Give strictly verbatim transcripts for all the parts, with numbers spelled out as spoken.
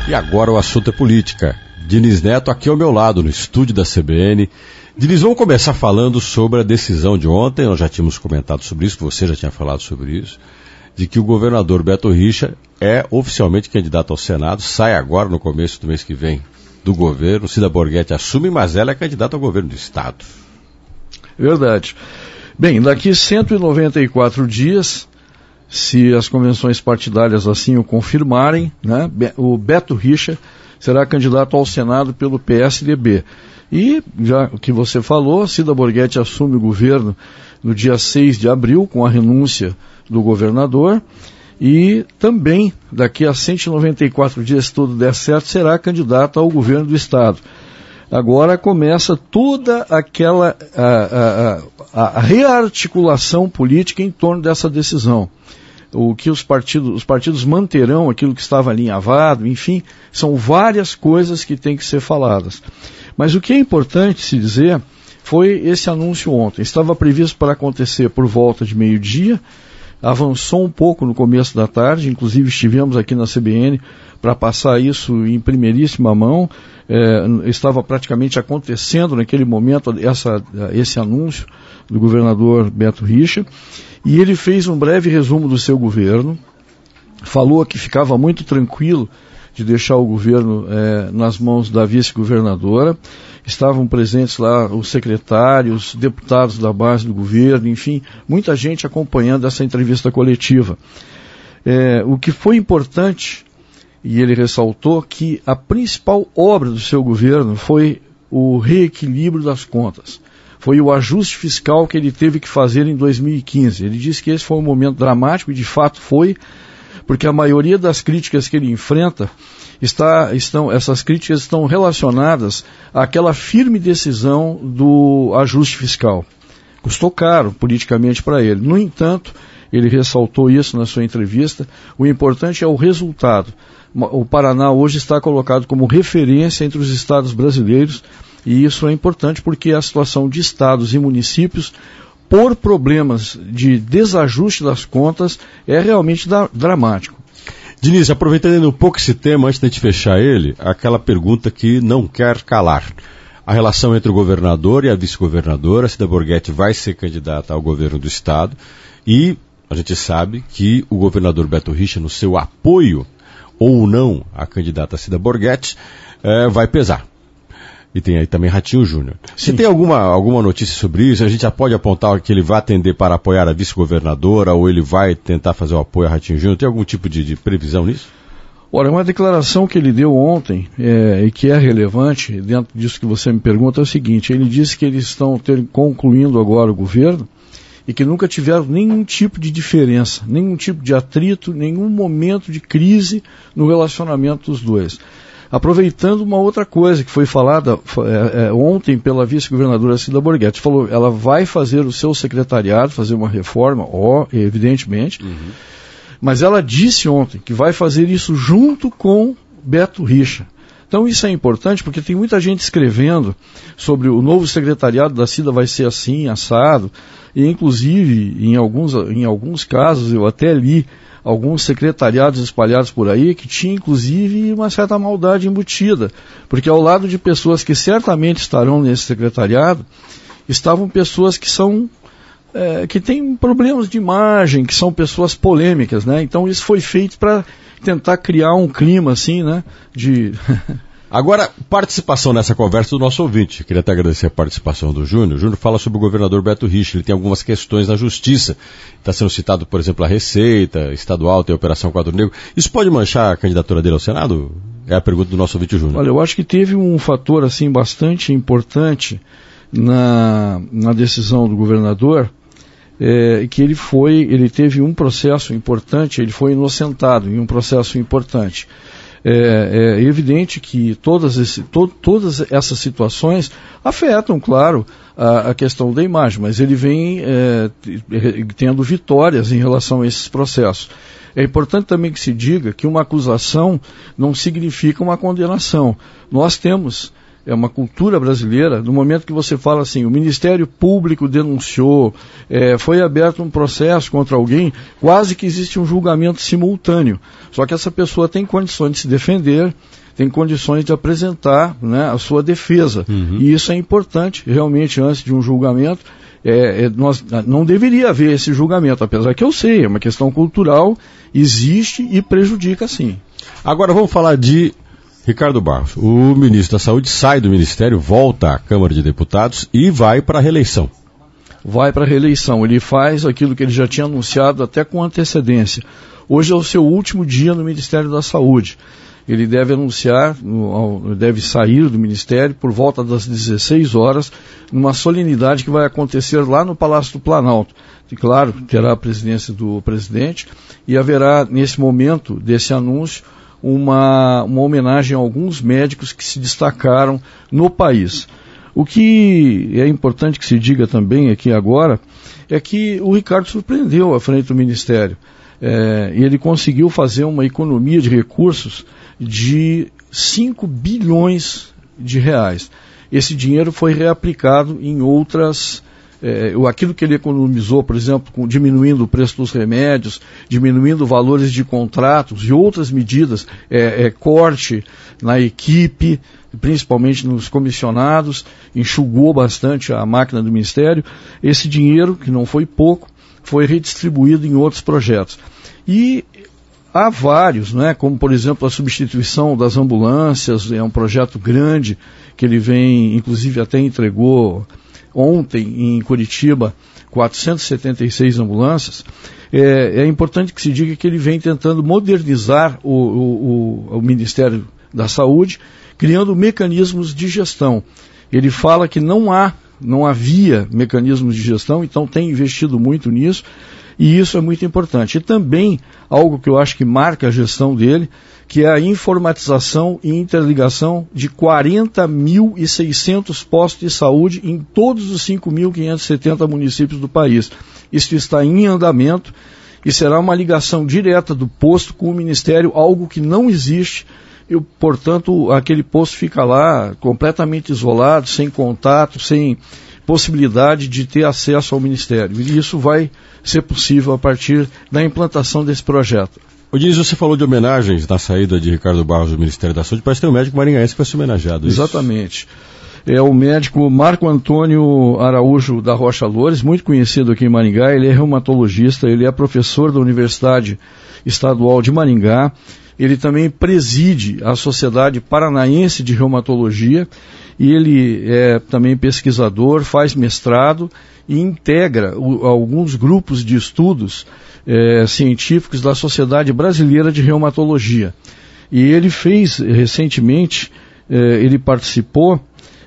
E agora o assunto é política. Diniz Neto aqui ao meu lado, no estúdio da C B N. Diniz, vamos começar falando sobre a decisão de ontem, nós já tínhamos comentado sobre isso, você já tinha falado sobre isso, de que o governador Beto Richa é oficialmente candidato ao Senado, sai agora no começo do mês que vem do governo, Cida Borghetti assume, mas ela é candidata ao governo do Estado. Verdade. Bem, daqui cento e noventa e quatro dias, se as convenções partidárias assim o confirmarem, né, o Beto Richa será candidato ao Senado pelo P S D B. E, já o que você falou, Cida Borghetti assume o governo no dia seis de abril, com a renúncia do governador, e também, daqui a cento e noventa e quatro dias, se tudo der certo, será candidata ao governo do Estado. Agora começa toda aquela a, a, a, a rearticulação política em torno dessa decisão. O que os partidos, os partidos manterão aquilo que estava alinhavado, enfim, são várias coisas que têm que ser faladas. Mas o que é importante se dizer foi esse anúncio ontem. Estava previsto para acontecer por volta de meio-dia, avançou um pouco no começo da tarde, inclusive estivemos aqui na C B N para passar isso em primeiríssima mão, é, estava praticamente acontecendo naquele momento essa, esse anúncio do governador Beto Richa, e ele fez um breve resumo do seu governo, falou que ficava muito tranquilo de deixar o governo é, nas mãos da vice-governadora. Estavam presentes lá os secretários, deputados da base do governo, enfim, muita gente acompanhando essa entrevista coletiva. É, o que foi importante, e ele ressaltou, que a principal obra do seu governo foi o reequilíbrio das contas. Foi o ajuste fiscal que ele teve que fazer em dois mil e quinze. Ele disse que esse foi um momento dramático, e de fato foi, porque a maioria das críticas que ele enfrenta, está, estão, essas críticas estão relacionadas àquela firme decisão do ajuste fiscal. Custou caro politicamente para ele. No entanto, ele ressaltou isso na sua entrevista, o importante é o resultado. O Paraná hoje está colocado como referência entre os estados brasileiros, e isso é importante porque a situação de estados e municípios, por problemas de desajuste das contas, é realmente da, dramático. Diniz, aproveitando um pouco esse tema, antes de a gente fechar ele, aquela pergunta que não quer calar. A relação entre o governador e a vice-governadora, Cida Borghetti vai ser candidata ao governo do Estado, e a gente sabe que o governador Beto Richa, no seu apoio ou não à candidata Cida Borghetti, é, vai pesar. E tem aí também Ratinho Júnior. Você tem alguma, alguma notícia sobre isso? A gente já pode apontar que ele vai tender para apoiar a vice-governadora ou ele vai tentar fazer o apoio a Ratinho Júnior? Tem algum tipo de, de previsão nisso? Olha, uma declaração que ele deu ontem é, e que é relevante, dentro disso que você me pergunta, é o seguinte: ele disse que eles estão ter, concluindo agora o governo e que nunca tiveram nenhum tipo de diferença, nenhum tipo de atrito, nenhum momento de crise no relacionamento dos dois. Aproveitando uma outra coisa que foi falada é, é, ontem pela vice-governadora Cida Borghetti, falou, ela vai fazer o seu secretariado, fazer uma reforma, ó, evidentemente, uhum. Mas ela disse ontem que vai fazer isso junto com Beto Richa. Então isso é importante porque tem muita gente escrevendo sobre o novo secretariado da Cida vai ser assim, assado, e inclusive em alguns, em alguns casos eu até li alguns secretariados espalhados por aí, que tinha inclusive uma certa maldade embutida, porque ao lado de pessoas que certamente estarão nesse secretariado, estavam pessoas que são, é, que têm problemas de imagem, que são pessoas polêmicas, né? Então isso foi feito para tentar criar um clima assim, né, de... Agora, participação nessa conversa do nosso ouvinte. Queria até agradecer a participação do Júnior. O Júnior fala sobre o governador Beto Richa. Ele tem algumas questões na justiça. Está sendo citado, por exemplo, a Receita Estadual, tem a Operação Quadro Negro. Isso pode manchar a candidatura dele ao Senado? É a pergunta do nosso ouvinte, Júnior. Olha, eu acho que teve um fator assim, bastante importante na, na decisão do governador, é, que ele foi, ele teve um processo importante, ele foi inocentado em um processo importante. É, é evidente que todas, esse, to, todas essas situações afetam, claro, a, a questão da imagem, mas ele vem é, tendo vitórias em relação a esses processos. É importante também que se diga que uma acusação não significa uma condenação. Nós temos é uma cultura brasileira, no momento que você fala assim, o Ministério Público denunciou, é, foi aberto um processo contra alguém, quase que existe um julgamento simultâneo. Só que essa pessoa tem condições de se defender, tem condições de apresentar, né, a sua defesa. Uhum. E isso é importante, realmente, antes de um julgamento. É, é, nós, não deveria haver esse julgamento, apesar que eu sei, é uma questão cultural, existe e prejudica sim. Agora vamos falar de Ricardo Barros. O ministro da Saúde sai do Ministério, volta à Câmara de Deputados e vai para a reeleição. Vai para a reeleição. Ele faz aquilo que ele já tinha anunciado até com antecedência. Hoje é o seu último dia no Ministério da Saúde. Ele deve anunciar, deve sair do Ministério por volta das dezesseis horas, numa solenidade que vai acontecer lá no Palácio do Planalto. E, claro, terá a presidência do presidente e haverá, nesse momento desse anúncio, uma, uma homenagem a alguns médicos que se destacaram no país. O que é importante que se diga também aqui agora é que o Ricardo surpreendeu à frente do Ministério. É, e ele conseguiu fazer uma economia de recursos de cinco bilhões de reais. Esse dinheiro foi reaplicado em outras, é, aquilo que ele economizou, por exemplo, com, diminuindo o preço dos remédios, diminuindo valores de contratos e outras medidas, é, é, corte na equipe, principalmente nos comissionados, enxugou bastante a máquina do Ministério. Esse dinheiro, que não foi pouco, foi redistribuído em outros projetos. E há vários, né, como por exemplo a substituição das ambulâncias, é um projeto grande que ele vem, inclusive até entregou ontem em Curitiba, quatrocentas e setenta e seis ambulâncias. É, é importante que se diga que ele vem tentando modernizar o, o, o, o Ministério da Saúde, criando mecanismos de gestão. Ele fala que não há, não havia mecanismos de gestão, então tem investido muito nisso. E isso é muito importante. E também, algo que eu acho que marca a gestão dele, que é a informatização e interligação de quarenta mil e seiscentos postos de saúde em todos os cinco mil quinhentos e setenta municípios do país. Isso está em andamento e será uma ligação direta do posto com o Ministério, algo que não existe. E, portanto, aquele posto fica lá completamente isolado, sem contato, sem possibilidade de ter acesso ao Ministério. E isso vai ser possível a partir da implantação desse projeto. O Diniz, você falou de homenagens na saída de Ricardo Barros do Ministério da Saúde. Parece que tem um médico maringaense que vai ser homenageado. Exatamente. É o médico Marco Antônio Araújo da Rocha Loures, muito conhecido aqui em Maringá. Ele é reumatologista, ele é professor da Universidade Estadual de Maringá. Ele também preside a Sociedade Paranaense de Reumatologia. E ele é também pesquisador, faz mestrado e integra o, alguns grupos de estudos é, científicos da Sociedade Brasileira de Reumatologia. E ele fez recentemente, é, ele participou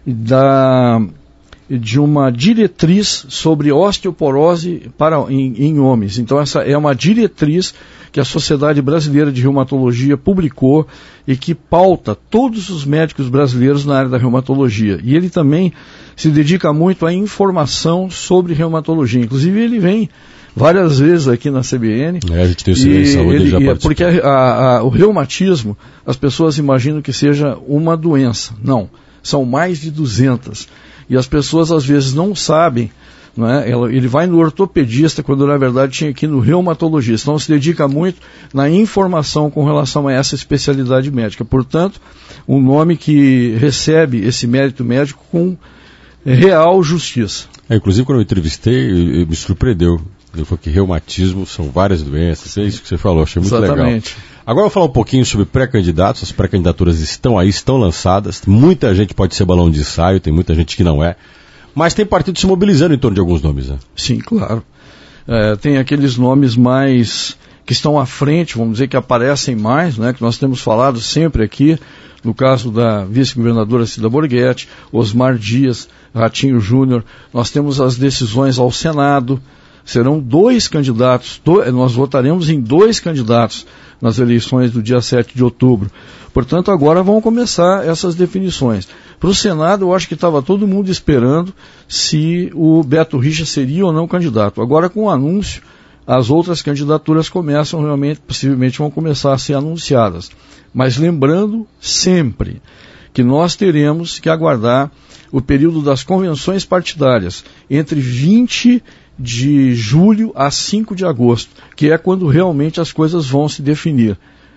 da, de uma diretriz sobre osteoporose para, em, em homens. Então essa é uma diretriz que a Sociedade Brasileira de Reumatologia publicou e que pauta todos os médicos brasileiros na área da reumatologia. E ele também se dedica muito à informação sobre reumatologia. Inclusive ele vem várias vezes aqui na C B N. É, a gente tem o Silêncio de Saúde, ele já participou. Porque a, a, a, o reumatismo, as pessoas imaginam que seja uma doença. Não, são mais de duzentas. E as pessoas às vezes não sabem. Não é? Ele vai no ortopedista quando na verdade tinha que ir no reumatologista. Então se dedica muito na informação com relação a essa especialidade médica. Portanto, um nome que recebe esse mérito médico com real justiça. É, inclusive quando eu entrevistei, me surpreendeu. Ele falou que reumatismo são várias doenças. É isso que você falou, achei muito Exatamente. Legal. Agora eu vou falar um pouquinho sobre pré-candidatos. As pré-candidaturas estão aí, estão lançadas. Muita gente pode ser balão de ensaio, tem muita gente que não é. Mas tem partido se mobilizando em torno de alguns nomes, né? Sim, claro. É, tem aqueles nomes mais que estão à frente, vamos dizer, que aparecem mais, né? Que nós temos falado sempre aqui, no caso da vice-governadora Cida Borghetti, Osmar Dias, Ratinho Júnior. Nós temos as decisões ao Senado. Serão dois candidatos, do, nós votaremos em dois candidatos nas eleições do dia sete de outubro. Portanto, agora vão começar essas definições. Para o Senado, eu acho que estava todo mundo esperando se o Beto Richa seria ou não candidato. Agora, com o anúncio, as outras candidaturas começam realmente, possivelmente vão começar a ser anunciadas. Mas lembrando sempre que nós teremos que aguardar o período das convenções partidárias, entre vinte de julho a cinco de agosto, que é quando realmente as coisas vão se definir.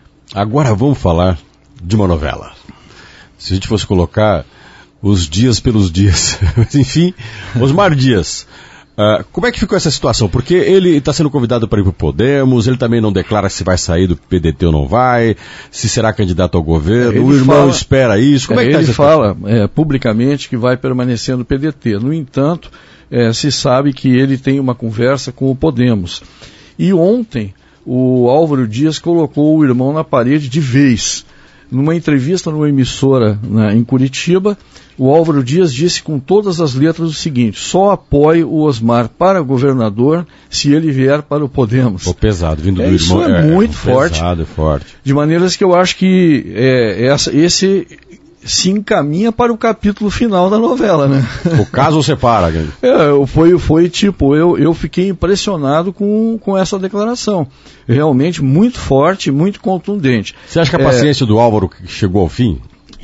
Agora vamos falar de uma novela. Se a gente fosse colocar os dias pelos dias, mas enfim, Osmar Dias. Uh, como é que ficou essa situação? Porque ele está sendo convidado para ir para o Podemos, ele também não declara se vai sair do P D T ou não vai, se será candidato ao governo, ele o irmão fala, espera isso, como é, é que tá ele fala é, publicamente que vai permanecer no P D T. No entanto, é, se sabe que ele tem uma conversa com o Podemos. E ontem o Álvaro Dias colocou o irmão na parede de vez. Numa entrevista numa emissora, né, em Curitiba, o Álvaro Dias disse com todas as letras o seguinte: só apoio o Osmar para governador se ele vier para o Podemos. Ficou pesado, vindo é, do isso irmão. Isso é, é muito é, forte. Pesado, é forte. De maneiras que eu acho que é, essa, esse se encaminha para o capítulo final da novela, né? O caso separa, é, foi, foi tipo, eu, eu fiquei impressionado com, com essa declaração. Realmente muito forte, muito contundente. Você acha que a é, paciência do Álvaro chegou ao fim?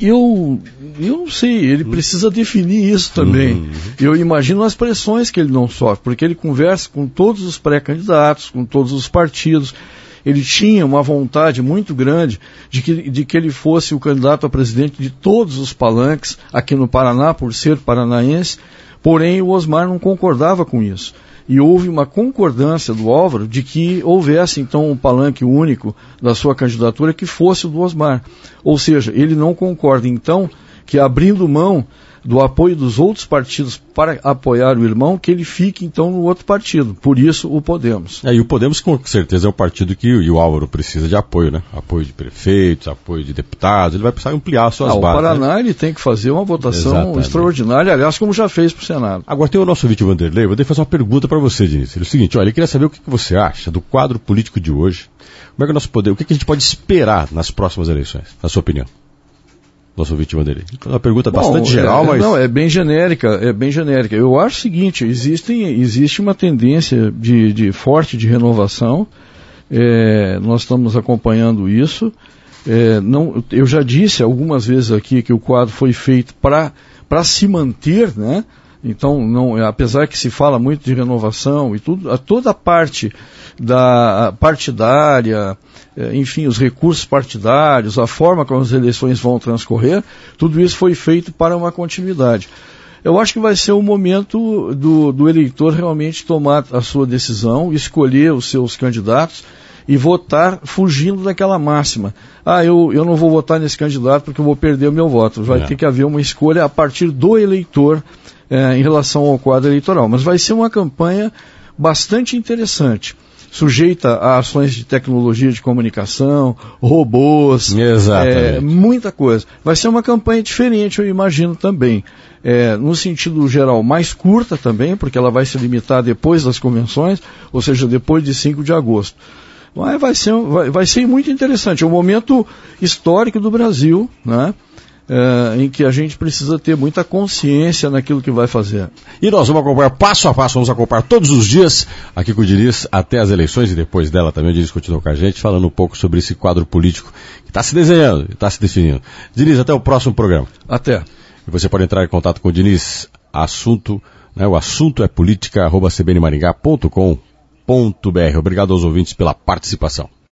Eu, eu não sei, ele precisa definir isso também. Uhum. Eu imagino as pressões que ele não sofre, porque ele conversa com todos os pré-candidatos, com todos os partidos. Ele tinha uma vontade muito grande de que, de que ele fosse o candidato a presidente de todos os palanques aqui no Paraná, por ser paranaense, porém o Osmar não concordava com isso. E houve uma concordância do Álvaro de que houvesse então um palanque único da sua candidatura que fosse o do Osmar. Ou seja, ele não concorda então que, abrindo mão do apoio dos outros partidos para apoiar o irmão, que ele fique então no outro partido. Por isso o Podemos. É, e o Podemos com certeza é o partido que e o Álvaro precisa de apoio, né? Apoio de prefeitos, apoio de deputados, ele vai precisar ampliar suas ah, bases. O Paraná, né? Ele tem que fazer uma votação Exatamente. extraordinária, aliás, como já fez para o Senado. Agora tem o nosso ouvinte Vanderlei, vou ter que fazer uma pergunta para você, Diniz. É o seguinte, olha, ele queria saber o que você acha do quadro político de hoje, como é que o nosso poder, o que a gente pode esperar nas próximas eleições, na sua opinião? Nosso ouvinte Vanderlei. Uma pergunta Bom, bastante geral, é, mas... Não, é bem genérica, é bem genérica. Eu acho o seguinte, existem, existe uma tendência de, de forte de renovação, é, nós estamos acompanhando isso. É, não, eu já disse algumas vezes aqui que o quadro foi feito para se manter, né? Então, não, apesar que se fala muito de renovação e tudo, a toda a parte da partidária, enfim, os recursos partidários, a forma como as eleições vão transcorrer, tudo isso foi feito para uma continuidade. Eu acho que vai ser o momento do, do eleitor realmente tomar a sua decisão, escolher os seus candidatos e votar fugindo daquela máxima. Ah, eu, eu não vou votar nesse candidato porque eu vou perder o meu voto. Vai é. ter que haver uma escolha a partir do eleitor é, em relação ao quadro eleitoral. Mas vai ser uma campanha bastante interessante, sujeita a ações de tecnologia de comunicação, robôs, é, muita coisa. Vai ser uma campanha diferente, eu imagino também. É, no sentido geral, mais curta também, porque ela vai se limitar depois das convenções, ou seja, depois de cinco de agosto. Mas vai ser, vai, vai ser muito interessante. É um momento histórico do Brasil, né? É, em que a gente precisa ter muita consciência naquilo que vai fazer. E nós vamos acompanhar passo a passo, vamos acompanhar todos os dias aqui com o Diniz até as eleições e depois dela também o Diniz continua com a gente, falando um pouco sobre esse quadro político que está se desenhando, está se definindo. Diniz, até o próximo programa. Até. E você pode entrar em contato com o Diniz, assunto, né, o assunto é política, arroba c b n maringá ponto com ponto b r. Obrigado aos ouvintes pela participação.